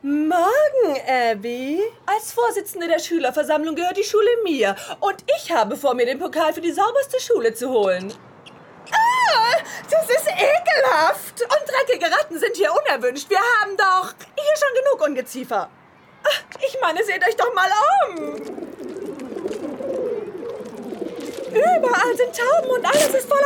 Morgen, Abby. Als Vorsitzende der Schülerversammlung gehört die Schule mir. Und ich habe vor, mir den Pokal für die sauberste Schule zu holen. Ah, das ist ekelhaft. Und dreckige Ratten sind hier unerwünscht. Wir haben doch hier schon genug Ungeziefer. Ich meine, seht euch doch mal um. Überall sind Tauben und alles ist voller